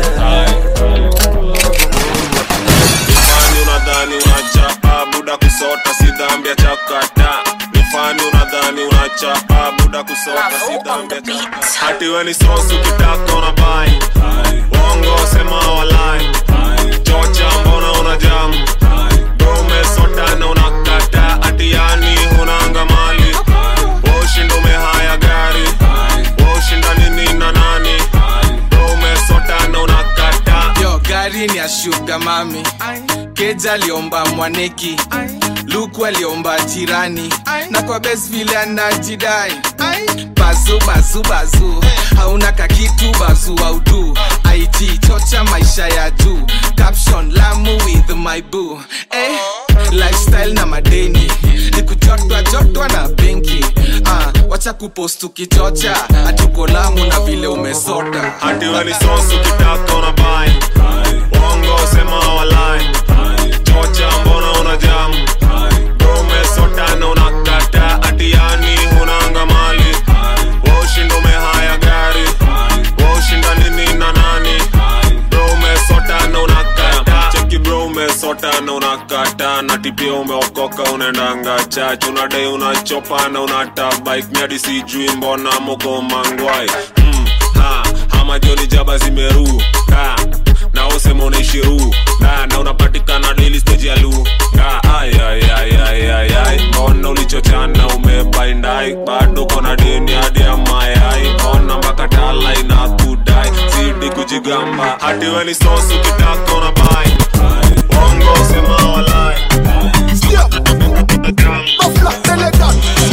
Nifani unadhani unachapa, buda kusota si dhambi ya chakata. Nifani unadhani unachapa, buda kusota si dhambi ya chakata. Hati we ni sosu kitaka unabai, wongo sema walai. Chocha mbona unajamu, dome sota na unakata. Hati yani unanga mali, washinda umehaya gari, washinda nini na nani. Dome sota na unakata.
Yo, gari ni ya sugar mami, Keja aliomba mwaneki, Luku aliomba jirani, na kwa best vile anajidai. Bazu, bazu, bazu, hauna kakitu bazu au du. I G, chocha maisha ya juu, caption Lamu with my boo. Eh, lifestyle na madeni, nikujotwa jotwa na benki. Ah, wacha kupost ukichocha, atuko Lamu na vile umesota.
Hati we ni sosu kitaka unabai, wongo sema walai. Chocha mbona unajamu, dome sota na unakata. Hati yani unanga mali, washinda umehaya gari, washinda nini na nani. Bro umesota na unakata, cheki bro umesota na unakata. Na tipia umeokoka unaendanga church, unadai unachopa na unata bike. Miadi sijui mbona moko mangwai. Mm, ha, hama joni jaba zimeru, ha, na usema unaishiru, na, na unapatikana daily stage ya lu. Ha, ay, ay, ay, ay, ay, ay. Mbona ulichochana umebaindai, bado kona deni hadi ya mayai. Mbona mpaka tala ina kudai, zidi kujigamba. Hati we ni sosu kitaka unabai, wongo sema walai.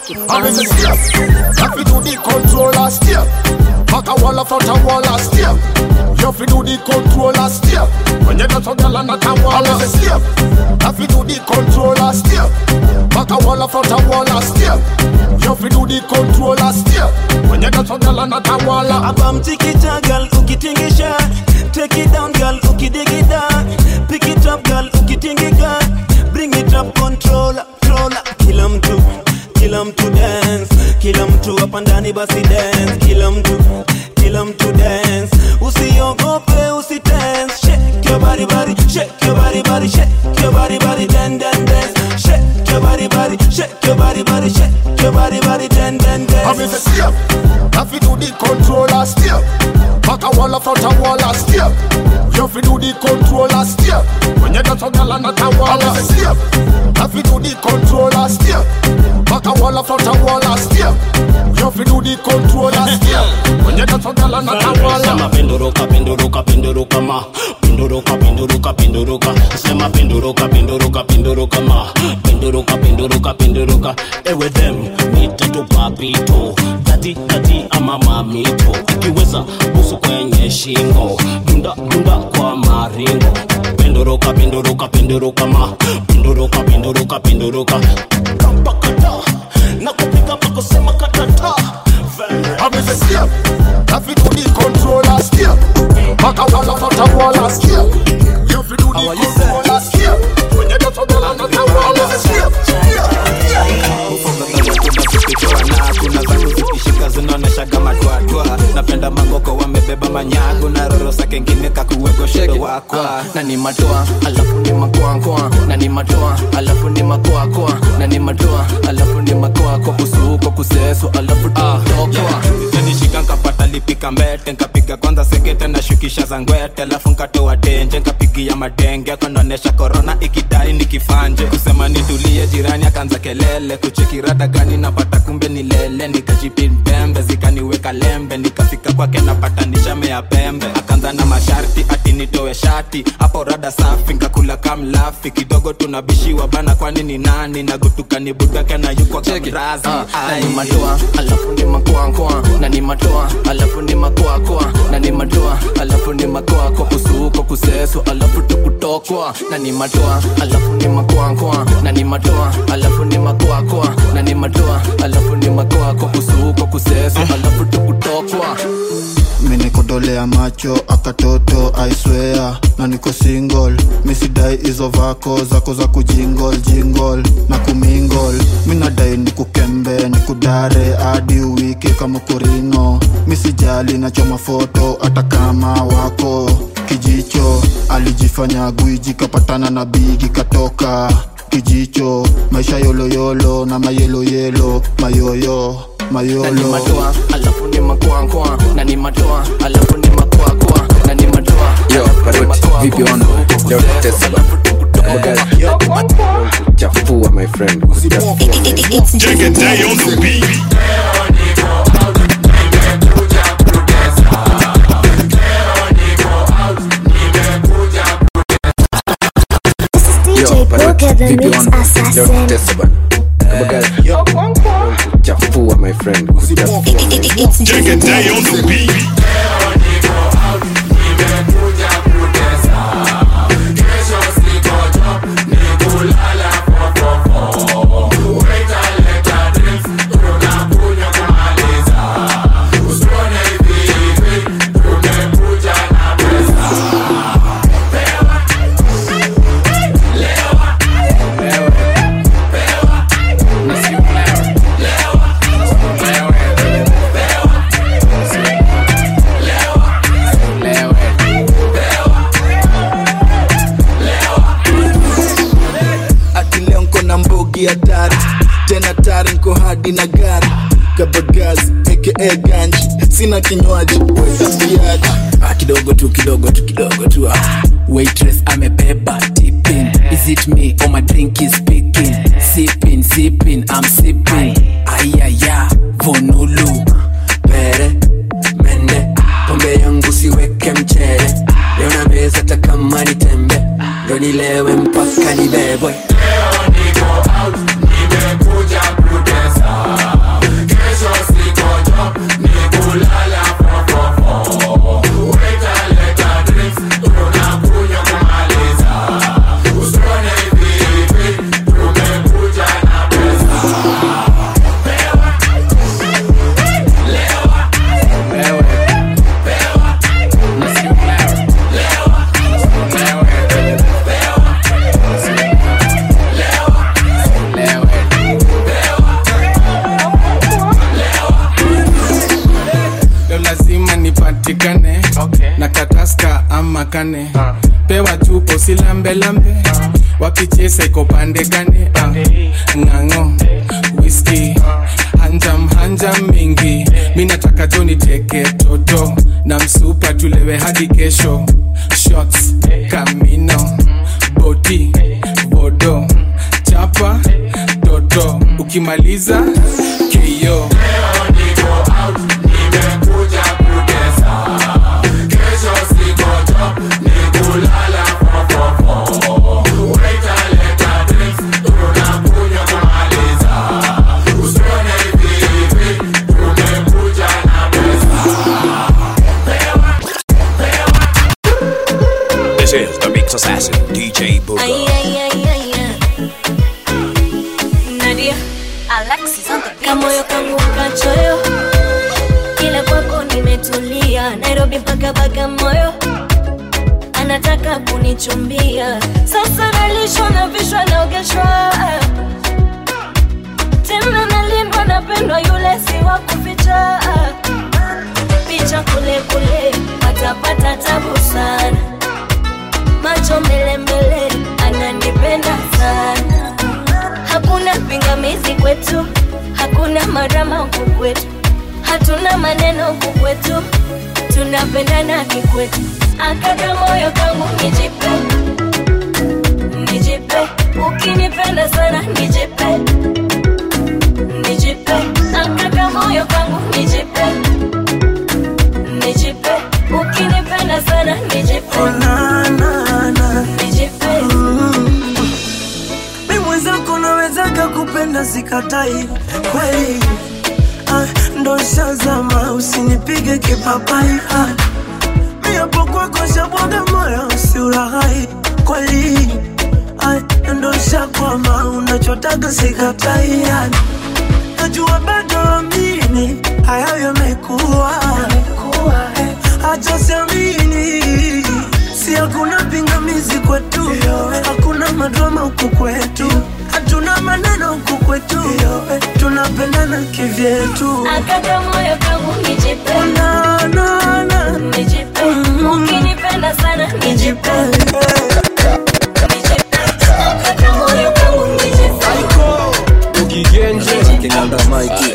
I'm in the step. Have to do the controller step. Back a wall, front a wall, step. You have to do the controller step. When you not a girl and not a wall, I'm in the step. Have to do the controller step. Back a wall, front a wall, step. You have to do the controller step. When you not a girl and not a wall.
Abam tikita girl, ukitingisha. Take it down girl, ukidigi down. Pick it up girl, ukitingika. Bring it up, controller, controller. Kila mtu, kila mtu dance. Kila mtu hapa ndani basi dance. Kila mtu, kila mtu dance. Usiogope, usitense. Shake your body, body, shake your body, body, shake your body, body, dance, dance, dance. Shake your body, body, shake your body, body, shake your body, body, dance, dance, dance.
I'm in the step. Have to do the controller step. Back a wall, front a wall, step. You have to do the controller step. When you not a girl and not a wall, step. Have to do the controller step. Back a wall, front a wall, step. You have to do the controller step. When you not a girl and not a wall.
Sema penduruka, penduruka, penduruka ma. Penduruka, penduruka, penduruka. Sema penduruka, penduruka, penduruka ma. Penduruka, penduruka, penduruka. Ewe them, mite tu papito. Dati, dati ama mamito. Ukiweza busu kwenye shingo. Dunda, dunda kwa maringo. Penduruka, penduruka, penduruka ma. Penduruka, penduruka, penduruka. Kampa kata, nakupika pako sema katata.
I'm in the step. Have to do the controller step. Back a wall, front a wall, step. You have to do the controller step. When you not a girl and not a wall, step.
Kuna zangu zikishika zinaonesha kama twatwa. Napenda magoko wamebeba manyago na roro sa kengine kakuwego shedo wakwa.
Na ni matoa, alafu ni makoa na ni matoa, alafu ni makoa koa na ni matoa, alafu ni makoa kwa kusuko kuseso, alafu tutokwa.
Nishika nkapata lipika mbete, nkapiga kwanza sekete na shukisha za ngwete, alafu nkatoa tenje, nkapigia madenge, kondonesha korona ikidai nikifanje. Kusema nitulie jirani akanza kelele, kucheki rada gani napata kumbe ni lele, nikajipin pembe, zikaniweka lembe, nikafika kwake napata nishame ya pembe. Akanza na masharti, ati nitowe shati, hapo rada safi, nkakula kamlafi, kidogo tunabishiwa bana kwani ni nani, na gutuka ni budake na yuko kamrazi.
Na ni matoa, alafu ni makoa koa na ni matoa, alafu ni makoa koa na ni matoa, alafu ni makoa kwa kusuko kuseso, alafu tukutokwa. Na ni matoa, alafu ni makoa koa na ni matoa, alafu ni makoa koa na ni matoa, alafu ni makoa kwa kusuko kuseso, alafu tukutokwa.
Mimi nikodolea macho akatoto I swear na niko single. Misidai izo vako zako za kujingle jingle na kumingle. Mimi nadai nikukembe nikudare hadi wiki kama kurino. Misijali na choma foto hata kama wako kijicho. Alijifanya gwiji kapatana na bigi katoka kijicho. Maisha yolo yolo na mayelo yelo mayoyo mayolo.
Na ni matoa, alafu ni makoa koa na ni matoa, alafu ni makoa koa na ni matoa.
Yo, Paroti, vipi ono? Leo tutesaba. Yo, chafua my friend.
Take a day on the beat.
D J Booker, the mix assassin.
Chafua my friend.
Take a day on the beat.
Hatari tena tari nko hadi na gari kabagazi aka ganji sina kinywaji wetabiaji
ah, kidogo tu kidogo tu kidogo tu ah. Waitress amebeba tipping. Is it me or my drink is speaking? Sipping sipping I'm sipping. Ayaya vonulu pere mende pombe yangu siweke mchele leo na meza takama ni tembe ndo nilewe mpaka nibebwe. Leo niko out nimekuja kutesa.
makane pewa chupo silambe lambe wakichesa iko pande gane uh, ngango whisky hanjam hanjam mingi mina taka joni teke toto na msupa tulewe hadi kesho shots kamino body bodo chapa toto ukimaliza keyo
This is the Mix Assassin, D J Booga.
Ay, ay, ay, ay, ay. Nadia, Alexis on the beat. Kamoyo kangu kachoyo, kila kwako nimetulia. Nairobi mpaka Bagamoyo, anataka kunichumbia. Sasa nalishwa na vishwa naogeshwa, tena nalindwa napendwa, yule si wa kuficha. Picha kule kule, atapata tabu sana. Macho mbele mbele, ananipenda sana. Hakuna pingamizi kwetu, hakuna marama huku kwetu. Hatuna maneno huku kwetu, tunapendana kikwetu. Akaka moyo kangu nijipe, nijipe. Ukinipenda sana nijipe, nijipe. Akaka moyo kangu nijipe, nijipe. Ukinipenda sana nijipe, nijipe.
Mimi mwenzako nawezaka kupenda sikatai kweli. Ah, ndo shazama usinipige kipapai. Ah, mimi hapo kwako shabwaga moyo usiurahai kweli. Ah, ndo shakwama unachotaka sikatai. Ah, najua bado amini hayo yamekuwa. Acha siamini, si hakuna pingamizi kwetu, hakuna madrama huku kwetu, hatuna maneno huku kwetu, tunapendana kivyetu.
Akaka moyo kangu nijipe,
na na na
nijipe. Ukinipenda sana nijipe, nijipe. Akaka moyo kangu nijipe.
Ukigenje kinanda Mikey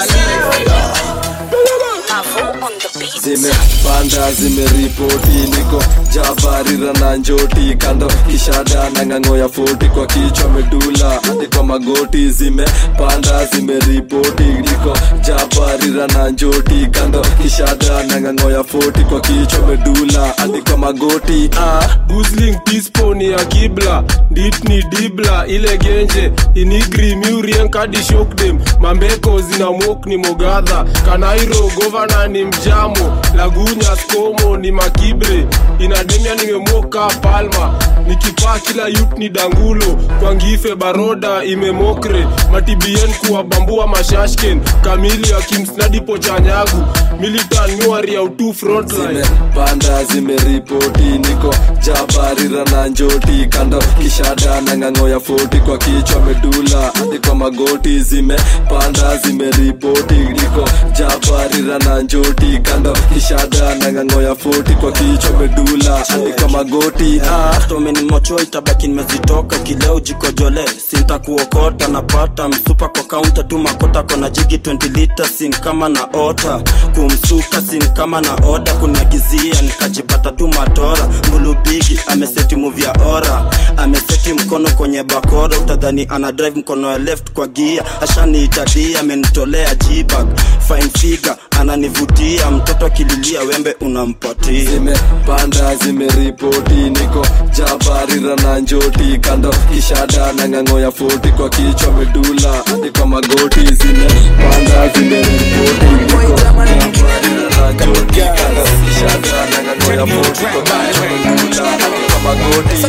zimepanda zimeripoti niko jabarira na njoti kando kishada na ngango ya foti kwa kichwa medula hadi kwa magoti. Zimepanda zimeripoti niko jabarira na njoti kando kishada na ngango ya foti kwa kichwa medula hadi kwa magoti.
Ah, Guzling Tisponi ya Kibla Ditni Dibla ile genje Inigri Murien Kadi Shokdem Mambeko zina mok ni Mogadha Kanairo Governor ni Mjamo Lagunya Skomo ni Makibre Inademia nimemoka Palma Nikipaa kila yut ni Dangulo Kwa Ngife Baroda imemokre Matibien kuwa bambua Mashashken Kamili ya Kimsnadi Pochanyagu Militan Nyuari ya utu frontline.
Zimepanda zimeripoti niko jabarira na njoti kando kishada na ngango ya foti kwa kichwa medula hadi kwa magoti. Zimepanda zimeripoti niko jabarira na njoti kando kishada na ngango ya foti kwa kichwa medula hadi kwa magoti.
Ah, tomeni mocho itabaki nimezitoka kileo jikojole sinta kuokota napata msupa kwa counter tu makota kona jigi twenty liters sin kama na ota kumsuka sin kama na oda kuniagizia nikajipata tu matora. Mbulu bigi ameseti move ya ora, ameseti mkono kwenye bakora, utadhani ana drive mkono ya left kwa gear. Ashani itadia amenitolea G-bag fine figure ananivutia mtoto akililia wembe unampatia.
Zimepanda zimeripoti niko jabarira na njoti kando kishada na ngango ya foti kwa kichwa medula hadi kwa magoti. Zimepanda zimeripoti niko jabarira na njoti kando kishada na ngango ya foti kwa kichwa medula hadi kwa magoti.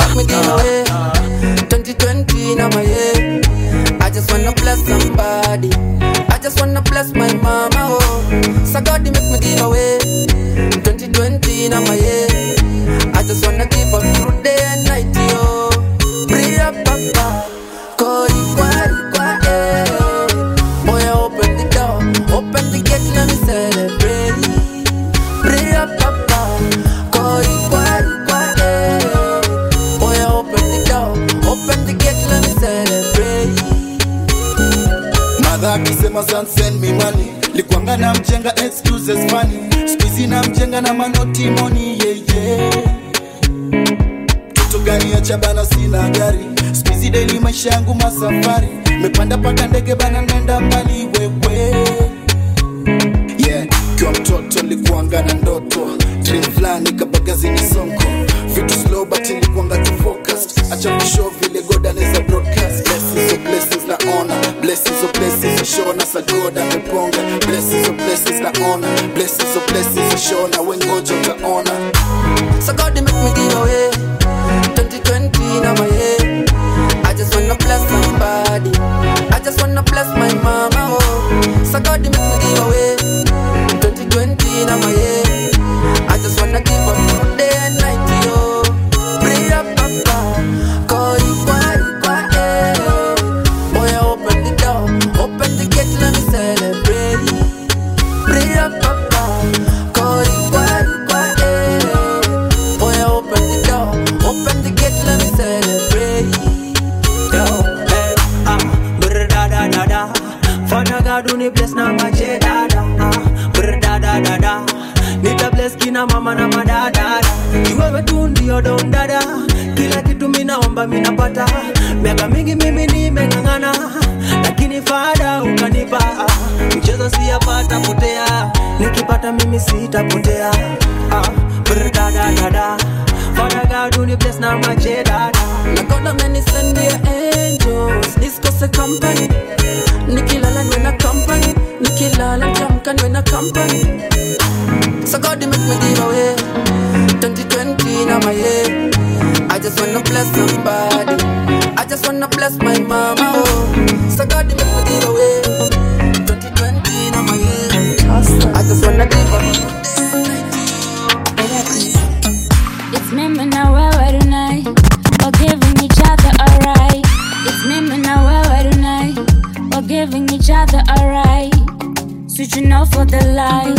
twenty twenty na my head, I just wanna bless somebody, I just wanna bless my mama, oh. So God make me give away. twenty twenty na my head, I just wanna give up through day and night, yo. Pray up, papa, koi kwari kwa eh. Boy, open the door, open the gate, let me celebrate. Pray up, papa, koi kwari.
Brother akisema son send me money, likuanga na mjenga excuses funny, squeezy na mjenga na manoti money, yeah yeah. Toto gani ya chabana sina gari, squeezy daily maisha yangu masafari, mepanda paka ndege bana nenda mbali wewe. Yeah, kwa mtoto likuanga na ndoto, dream flani kabagazi ni sonko, vitu slow but likuanga tu focused, acha kushow vile God anaweza broadcast. Blessings of blessings na honor, blessings of blessings na show na sagoda ameponga, blessings of blessings na honor, blessings of blessings na show na wengojo utaona.
So God make me give away twenty twenty na my head. I just wanna bless somebody, I just wanna bless my mama, oh. So God make me give away twenty twenty na my head. I just wanna give up day and night, yo. Pray up, papa, call you quiet, quiet. Boy, open the door, open the gate, let me celebrate. Pray up, papa, call you quiet, quiet. Boy, open the door, open the gate, let me celebrate.
Yo, hey, ah, brr da da da da. Father God, uni bless na maje da da. Ah, brr da da da da. Nita bless kina mama na madada. Iwewe tu ndio don dada. Kila kitu minaomba minapata. Miaka mingi mimi nimeng'ang'ana, lakini Father ukanipa. Mchezo siyapata potea, nikipata mimi sitapotea. Ah, brr da da da da. Father God, uni bless na maje da da.
Na God many send their angels, discuss a company. Nikilala when a company, nikilala jamkan when a company. So God make me give away twenty twenty na my head. I just wanna bless somebody, I just wanna bless my mama, oh. So God make me give away twenty twenty na my head. I just wanna give away.
It's me now wewe tonight, we're giving each other alright. It's me now wewe tonight, we're giving each other alright. Switching off for the light.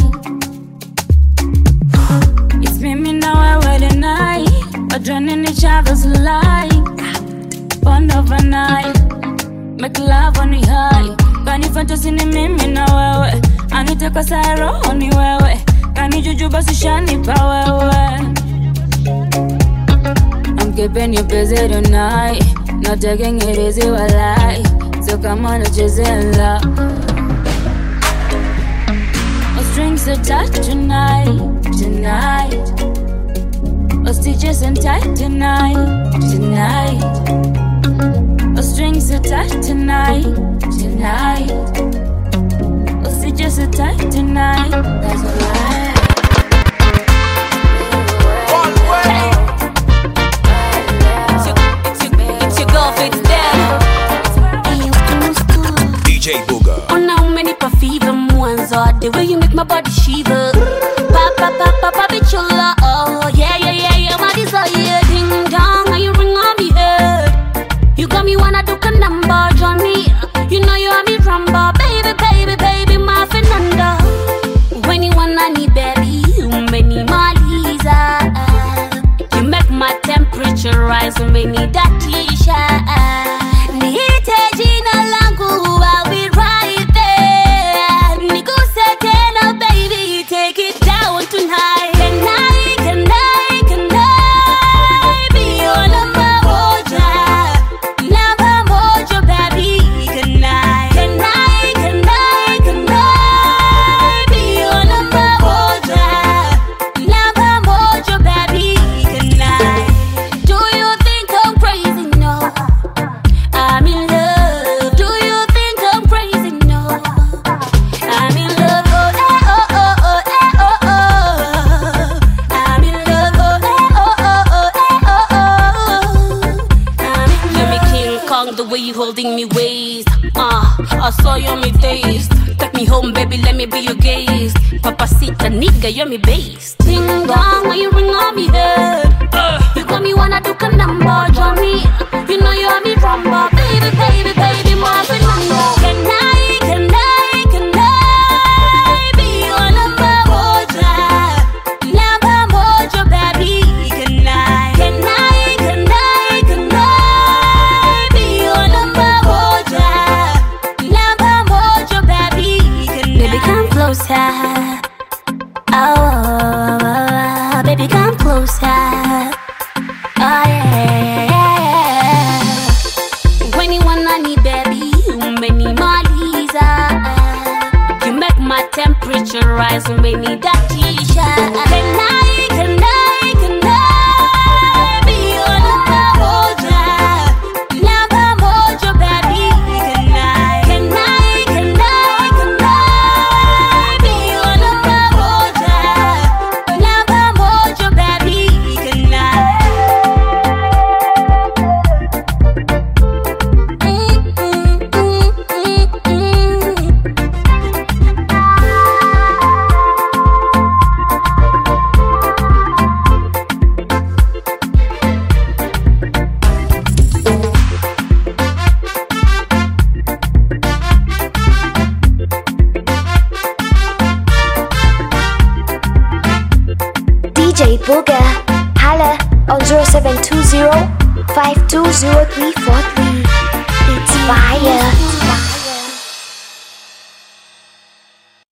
It's me now wewe tonight, we're joining each other's light. Bond overnight, make love on the high. Kani fantasy ni mimi na wewe, anitaka saa roho ni wewe, kani juju basi shanipa wewe. I'm keeping you busy tonight, not taking it easy while I. So come on and chase it love. Our strings are tight tonight, tonight. Our stitches and tight tonight, tonight. Our strings are tight tonight, tonight. Our stitches are tight tonight. That's alright.
D J Booga.
Oh, now many fever mwanzo, the way you make my body shiver. Pa pa pa pa pa bichula. Oh yeah yeah yeah yeah, my desire ding dong, how you ring on me head. You got me wanna do a number, Johnny. You know you have me rumba, baby baby baby, my Fernanda. When you wanna need baby, you make me Maliza. You make my temperature rise, you make me that t-shirt. Nihite jina langu, I'll be right there. Niguse tena, baby, take it down tonight. Can I, can I, can I be your number moja? Number moja, baby, can I? Can I, can I, can I be your number moja? Number moja, baby, can I? Do you think I'm crazy? No. I'm in love. Do you think I'm crazy? No. I'm in love. Oh, eh, oh, oh, oh, eh, oh, oh. I'm in love. Oh, eh, oh, oh, oh, eh, oh, oh. I'm in love. You're me King Kong, the way you holding me waist. Uh, I saw you on me taste. Take me home, baby, let me be your gaze. Papacita, nigga, you're me base. Ding dong, when you ring on me head. You got me wanna do a number, Johnny. You know you have me rumba, baby, baby, baby, my Fernanda. Can I, can I, can I be your number moja? Number moja, baby, can I? Can I, can I, can I be your number moja? Number moja. temperature rise when we need that t-shirt. Can I, can I, can I be your number moja? Number moja, baby. Can I, can I, can I, can I be your number moja? Number moja, baby. Can I?
D J Booga, holla on zero seven two zero, five two zero three four three. It's fire.